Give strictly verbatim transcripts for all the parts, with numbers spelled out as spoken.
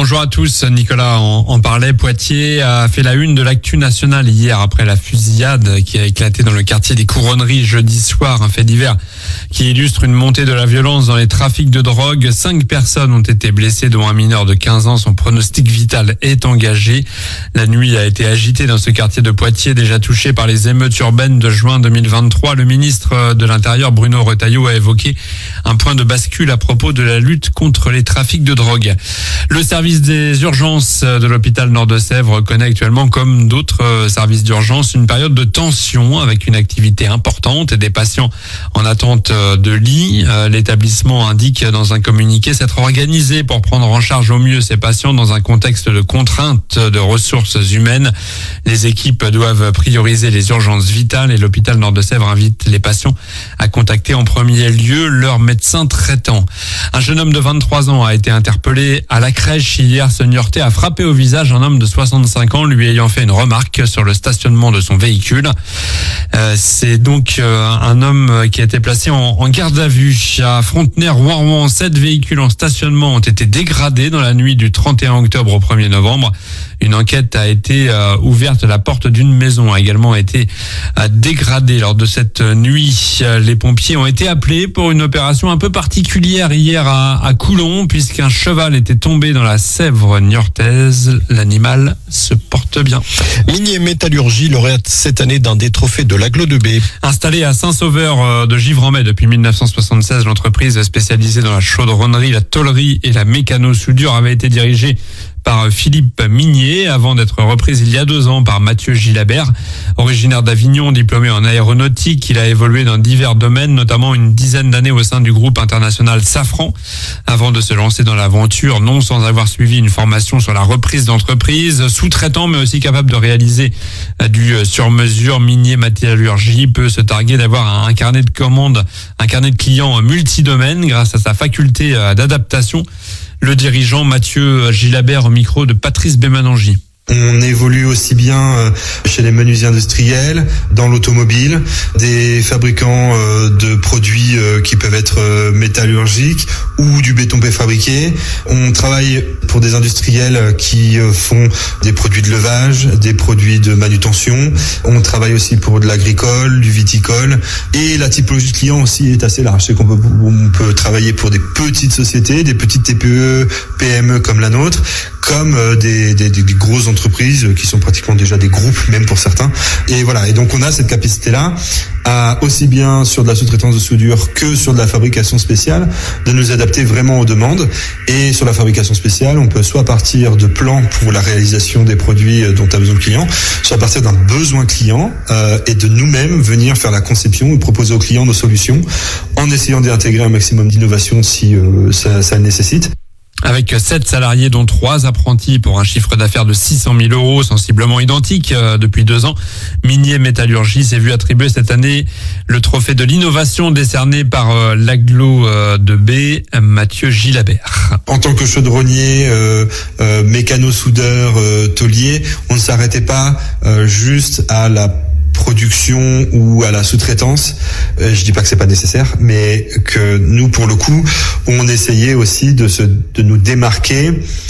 Bonjour à tous, Nicolas en, en parlait. Poitiers a fait la une de l'actu nationale hier après la fusillade qui a éclaté dans le quartier des Couronneries jeudi soir. Un fait divers qui illustre une montée de la violence dans les trafics de drogue. Cinq personnes ont été blessées, dont un mineur de quinze ans. Son pronostic vital est engagé. La nuit a été agitée dans ce quartier de Poitiers, déjà touché par les émeutes urbaines de juin deux mille vingt-trois. Le ministre de l'Intérieur, Bruno Retailleau, a évoqué un point de bascule à propos de la lutte contre les trafics de drogue. Le service des urgences de l'hôpital Nord-de-Sèvres connaît actuellement, comme d'autres services d'urgence, une période de tension avec une activité importante et des patients en attente de lit. L'établissement indique dans un communiqué s'être organisé pour prendre en charge au mieux ces patients dans un contexte de contrainte de ressources humaines. Les équipes doivent prioriser les urgences vitales et l'hôpital Nord-de-Sèvres invite les patients à contacter en premier lieu leur médecin traitant. Un jeune homme de vingt-trois ans a été interpellé à la crèche hier. Ce Niortais a frappé au visage un homme de soixante-cinq ans, lui ayant fait une remarque sur le stationnement de son véhicule. Euh, c'est donc euh, un homme qui a été placé en, en garde à vue. À Frontenay-Rouen, sept véhicules en stationnement ont été dégradés dans la nuit du trente et un octobre au premier novembre. Une enquête a été euh, ouverte. La porte d'une maison a également été euh, dégradée lors de cette nuit. Les pompiers ont été appelés pour une opération un peu particulière hier à, à Coulon, puisqu'un cheval était tombé dans la Sèvre niortaise. L'animal se porte bien. Minier Métallurgie, lauréate cette année d'un des trophées de l'Aglo de B. Installée à Saint-Sauveur de Givre-en-Mai depuis mille neuf cent soixante-seize, l'entreprise spécialisée dans la chaudronnerie, la tôlerie et la mécano-soudure avait été dirigée par Philippe Minier, avant d'être reprise il y a deux ans par Mathieu Gilabert. Originaire d'Avignon, diplômé en aéronautique, il a évolué dans divers domaines, notamment une dizaine d'années au sein du groupe international Safran, avant de se lancer dans l'aventure, non sans avoir suivi une formation sur la reprise d'entreprise. Sous-traitant, mais aussi capable de réaliser du sur-mesure, Minier Métallurgie peut se targuer d'avoir un carnet de commandes, un carnet de clients multidomaines grâce à sa faculté d'adaptation. Le dirigeant Mathieu Gilabert au micro de Patrice Bémanangi. On évolue aussi bien chez les menuisiers industriels, dans l'automobile, des fabricants de produits qui peuvent être métallurgiques ou du béton préfabriqué. On travaille pour des industriels qui font des produits de levage, des produits de manutention. On travaille aussi pour de l'agricole, du viticole. Et la typologie de clients aussi est assez large. C'est qu'on peut, on peut travailler pour des petites sociétés, des petites T P E, P M E comme la nôtre, comme des, des, des grosses entreprises qui sont pratiquement déjà des groupes, même pour certains. Et voilà. Et donc, on a cette capacité-là, à aussi bien sur de la sous-traitance de soudure que sur de la fabrication spéciale, de nous adapter vraiment aux demandes. Et sur la fabrication spéciale, on peut soit partir de plans pour la réalisation des produits dont a besoin le client, soit partir d'un besoin client euh, et de nous-mêmes venir faire la conception et proposer aux clients nos solutions en essayant d'intégrer un maximum d'innovation si euh, ça, ça le nécessite. Avec sept salariés dont trois apprentis pour un chiffre d'affaires de six cent mille euros, sensiblement identique euh, depuis deux ans, Minier Métallurgie s'est vu attribuer cette année le trophée de l'innovation décerné par euh, l'Aglo euh, de B, Mathieu Gilabert. En tant que chaudronnier, euh, euh, mécano-soudeur, euh, tôlier, on ne s'arrêtait pas euh, juste à la production ou à la sous-traitance. Euh, je dis pas que c'est pas nécessaire, mais que nous, pour le coup, on essayait aussi de se, de nous démarquer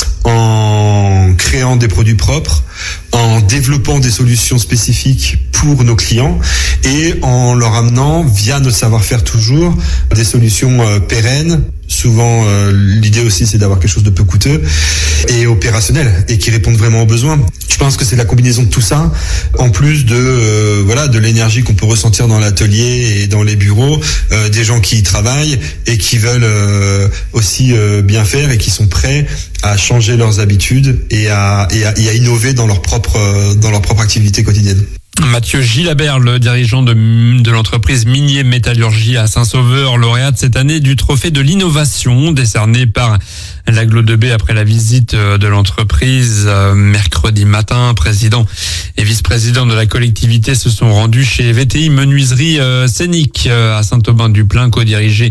en créant des produits propres, en développant des solutions spécifiques pour nos clients et en leur amenant, via notre savoir-faire toujours, des solutions euh, pérennes. Souvent, euh, l'idée aussi, c'est d'avoir quelque chose de peu coûteux et opérationnel et qui répondent vraiment aux besoins. Je pense que c'est la combinaison de tout ça, en plus de euh, voilà de l'énergie qu'on peut ressentir dans l'atelier et dans les bureaux, euh, des gens qui y travaillent et qui veulent euh, aussi euh, bien faire et qui sont prêts à changer leurs habitudes et à, et à, et à innover dans leur propre euh, dans leur propre activité quotidienne. Mathieu Gilabert, le dirigeant de, de l'entreprise Minier Métallurgie à Saint-Sauveur, lauréate cette année du trophée de l'innovation décerné par l'Aglo de B après la visite de l'entreprise mercredi matin. Président et vice-président de la collectivité se sont rendus chez V T I Menuiserie Scénique à Saint-Aubin-du-Plain, co-dirigé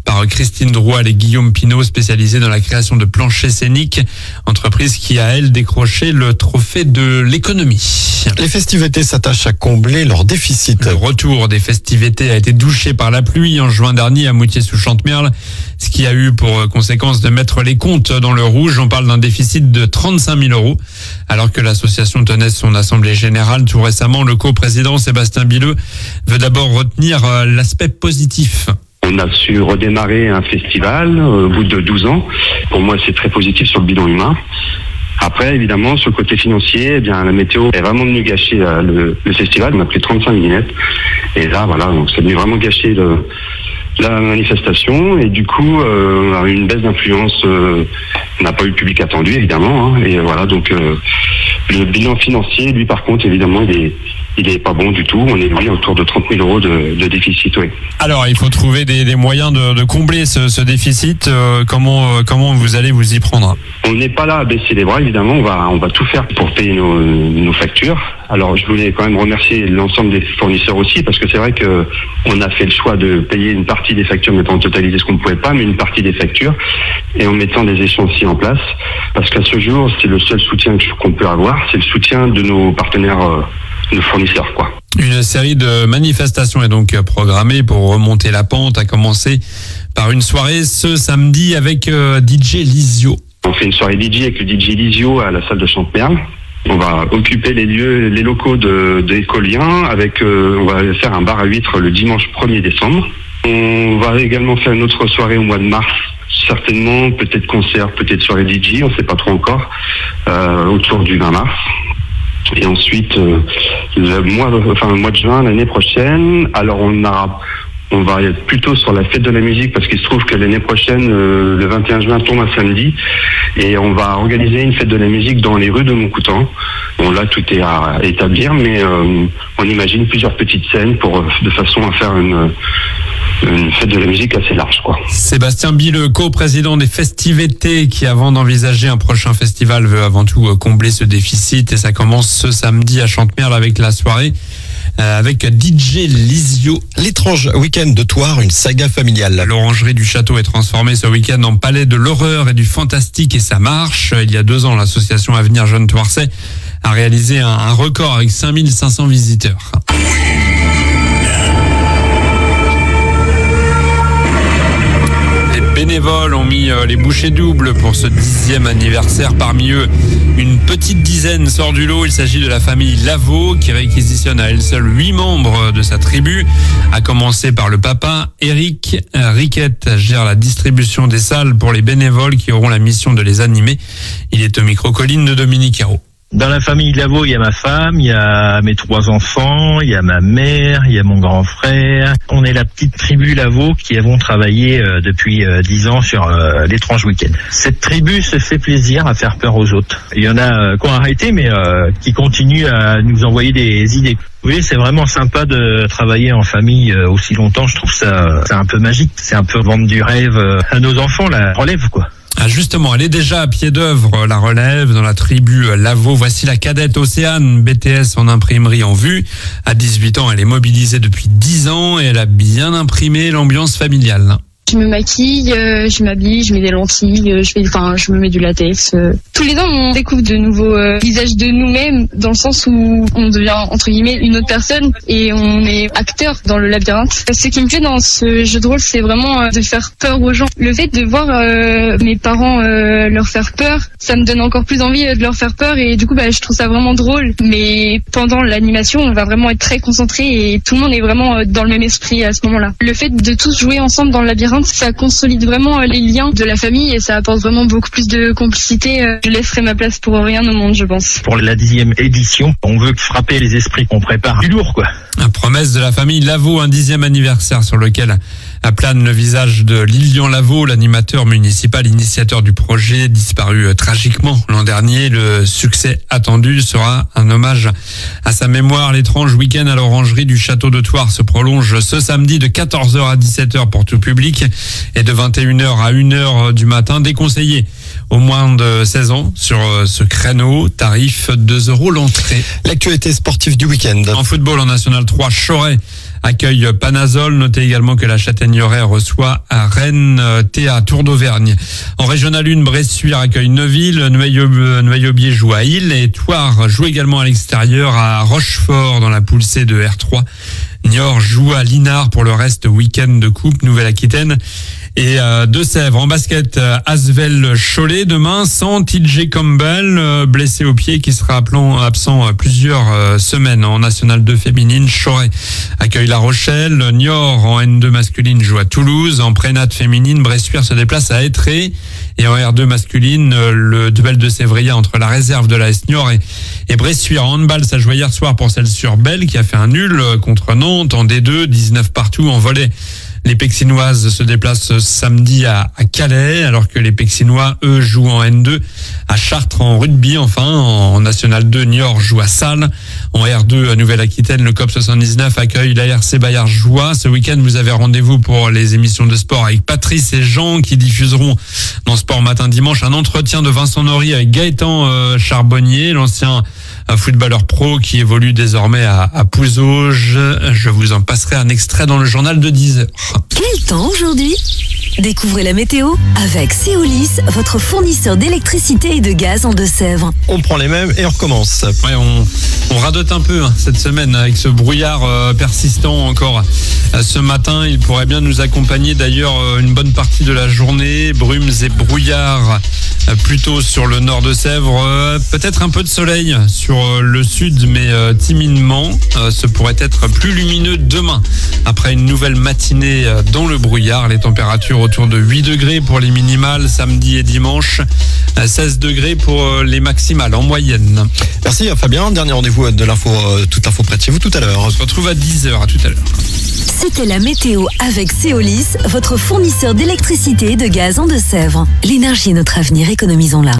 par Christine Droual et Guillaume Pinault, spécialisés dans la création de planchers scéniques. Entreprise qui a, elle, décroché le trophée de l'économie. Les festivités s'attachent à combler leur déficit. Le retour des festivités a été douché par la pluie en juin dernier à Moutier-sous-Chantemerle, ce qui a eu pour conséquence de mettre les comptes dans le rouge. On parle d'un déficit de trente-cinq mille euros. Alors que l'association tenait son assemblée générale tout récemment, le coprésident Sébastien Billeux veut d'abord retenir l'aspect positif. On a su redémarrer un festival au bout de douze ans. Pour moi, c'est très positif sur le bilan humain. Après, évidemment, sur le côté financier, eh bien, la météo est vraiment venue gâcher euh, le, le festival. On a pris trente-cinq millimètres. Et là, voilà, donc c'est venu vraiment gâcher le, la manifestation. Et du coup, euh, on a eu une baisse d'influence. Euh, on n'a pas eu le public attendu, évidemment. Hein, et voilà, donc euh, le bilan financier, lui, par contre, évidemment, il est il est pas bon du tout. On est oui, autour de trente mille euros de, de déficit, oui. Alors, il faut trouver des, des moyens de, de combler ce, ce déficit. Euh, comment, euh, comment vous allez vous y prendre? On n'est pas là à baisser les bras, évidemment. On va, on va tout faire pour payer nos, nos factures. Alors, je voulais quand même remercier l'ensemble des fournisseurs aussi, parce que c'est vrai que on a fait le choix de payer une partie des factures, mettant en totalité ce qu'on ne pouvait pas, mais une partie des factures, et en mettant des échéanciers en place. Parce qu'à ce jour, c'est le seul soutien qu'on peut avoir, c'est le soutien de nos partenaires, euh, nos fournisseurs, quoi. Une série de manifestations est donc programmée pour remonter la pente, à commencer par une soirée ce samedi avec euh, D J Lisio. On fait une soirée D J avec le D J Lisio à la salle de Chantemerle. On va occuper les lieux, les locaux de, de Écolien avec, euh, on va faire un bar à huîtres le dimanche premier décembre. On va également faire une autre soirée au mois de mars, certainement, peut-être concert, peut-être soirée D J, on ne sait pas trop encore, euh, autour du vingt mars. Et ensuite, euh, le mois, enfin le mois de juin l'année prochaine, alors on a, on va être plutôt sur la fête de la musique parce qu'il se trouve que l'année prochaine, euh, le vingt et un juin tombe un samedi, et on va organiser une fête de la musique dans les rues de Montcoutan. Bon là, tout est à établir, mais euh, on imagine plusieurs petites scènes pour, de façon à faire une une fête de la musique assez large, quoi. Sébastien Billeux, co-président des festivités, qui avant d'envisager un prochain festival veut avant tout combler ce déficit, et ça commence ce samedi à Chantemerle avec la soirée euh, avec D J Lisio. L'étrange week-end de Thouars, une saga familiale. L'orangerie du château est transformée ce week-end en palais de l'horreur et du fantastique, et ça marche. Il y a deux ans, l'association Avenir Jeune Thouarsais a réalisé un, un record avec cinq mille cinq cents visiteurs. Les bénévoles ont mis les bouchées doubles pour ce dixième anniversaire. Parmi eux, une petite dizaine sort du lot. Il s'agit de la famille Lavaux qui réquisitionne à elle seule huit membres de sa tribu, à commencer par le papa. Eric Riquette gère la distribution des salles pour les bénévoles qui auront la mission de les animer. Il est au micro-colline de Dominique Hérault. Dans la famille Lavaux, il y a ma femme, il y a mes trois enfants, il y a ma mère, il y a mon grand frère. On est la petite tribu Lavaux qui avons travaillé euh, depuis euh, dix ans sur euh, l'étrange week-end. Cette tribu se fait plaisir à faire peur aux autres. Il y en a euh, qui ont arrêté, mais euh, qui continuent à nous envoyer des idées. Oui, c'est vraiment sympa de travailler en famille euh, aussi longtemps. Je trouve ça euh, c'est un peu magique. C'est un peu vendre du rêve euh, à nos enfants, la relève, quoi. Ah justement, elle est déjà à pied d'œuvre, la relève, dans la tribu Lavaux. Voici la cadette Océane, B T S en imprimerie en vue. À dix-huit ans, elle est mobilisée depuis dix ans et elle a bien imprimé l'ambiance familiale. Je me maquille, euh, je m'habille, je mets des lentilles, euh, je fais, enfin, je me mets du latex. Euh. Tous les ans, on découvre de nouveaux euh, visages de nous-mêmes, dans le sens où on devient entre guillemets une autre personne et on est acteur dans le labyrinthe. Ce qui me plaît dans ce jeu de rôle, c'est vraiment euh, de faire peur aux gens. Le fait de voir euh, mes parents euh, leur faire peur, ça me donne encore plus envie euh, de leur faire peur, et du coup, bah, je trouve ça vraiment drôle. Mais pendant l'animation, on va vraiment être très concentré et tout le monde est vraiment euh, dans le même esprit à ce moment-là. Le fait de tous jouer ensemble dans le labyrinthe, ça consolide vraiment les liens de la famille et ça apporte vraiment beaucoup plus de complicité. Je laisserai ma place pour rien au monde, je pense. Pour la dixième édition, on veut frapper les esprits, qu'on prépare du lourd, quoi. La promesse de la famille Lavaux, un dixième anniversaire sur lequel plane le visage de Lilian Lavaux, l'animateur municipal initiateur du projet, disparu euh, tragiquement l'an dernier. Le succès attendu sera un hommage à sa mémoire. L'étrange week-end à l'orangerie du château de Thouars se prolonge ce samedi de quatorze heures à dix-sept heures pour tout public et de vingt et une heures à une heure du matin. Déconseillé au moins de seize ans sur ce créneau. Tarif deux euros l'entrée. L'actualité sportive du week-end. En football, en National trois, Choret accueille Panazol. Notez également que la Châtaigneraie reçoit à Rennes T A Tour d'Auvergne. En Régional un, Bressuire accueille Neuville, Noyaubier joue à Île et Thouars joue également à l'extérieur à Rochefort dans la poule C de R trois. Niort joue à Linard pour le reste week-end de coupe Nouvelle-Aquitaine. Et euh, Deux-Sèvres en basket, euh, Asvel Cholet demain sans T J Campbell, euh, blessé au pied, qui sera appelant, absent euh, plusieurs euh, semaines. En National deux féminine, Choret accueille La Rochelle, Niort en N deux masculine joue à Toulouse, en Prénat féminine, Bressuire se déplace à Étré, et en R deux masculine, euh, le duel de Sévrier entre la réserve de la S Niort et, et Bressuire. En handball, ça jouait hier soir pour celle sur Belle qui a fait un nul euh, contre Nantes en D deux, dix-neuf partout. En volley, les Pexinoises se déplacent samedi à, à Calais, alors que les Pexinois, eux, jouent en N deux à Chartres. En rugby, enfin, en National deux, Niort joue à Salles. En R deux, à Nouvelle-Aquitaine, le C O P soixante-dix-neuf accueille l'A R C Bayard-Joie. Ce week-end, vous avez rendez-vous pour les émissions de sport avec Patrice et Jean qui diffuseront dans Sport Matin Dimanche un entretien de Vincent Nory avec Gaëtan euh, Charbonnier, l'ancien euh, footballeur pro qui évolue désormais à, à Pouzauges. Je vous en passerai un extrait dans le journal de dix heures. Quel temps aujourd'hui ? Découvrez la météo avec Seolis, votre fournisseur d'électricité et de gaz en Deux-Sèvres. On prend les mêmes et on recommence. Ouais, on, on radote un peu hein, cette semaine avec ce brouillard euh, persistant encore euh, ce matin. Il pourrait bien nous accompagner d'ailleurs euh, une bonne partie de la journée. Brumes et brouillards euh, plutôt sur le nord de Sèvres. Euh, peut-être un peu de soleil sur euh, le sud, mais euh, timidement. Euh, ce pourrait être plus lumineux demain après une nouvelle matinée euh, dans le brouillard. Les températures autour de huit degrés pour les minimales samedi et dimanche, seize degrés pour les maximales en moyenne. Merci Fabien, dernier rendez-vous de l'info, toute l'info près de chez vous tout à l'heure. On se retrouve à dix heures, à tout à l'heure. C'était la météo avec Seolis, votre fournisseur d'électricité et de gaz en Deux-Sèvres. L'énergie est notre avenir, économisons-la.